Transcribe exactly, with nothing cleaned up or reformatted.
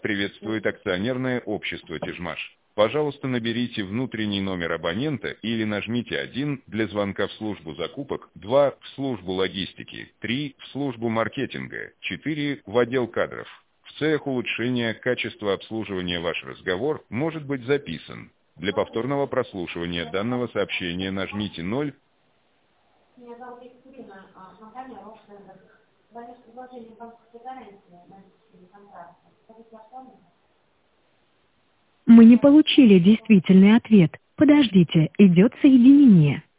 Приветствует акционерное общество «Тижмаш». Пожалуйста, наберите внутренний номер абонента или нажмите один для звонка в службу закупок, два в службу логистики, три в службу маркетинга, четыре в отдел кадров. В целях улучшения качества обслуживания ваш разговор может быть записан. Для повторного прослушивания данного сообщения нажмите ноль. Меня зовут Екатерина, а, компания «Рошендер». Звоню с предложением банковской гарантии на личные контракты. Скажите, оформлено? Мы не получили действительный ответ. Подождите, идет соединение.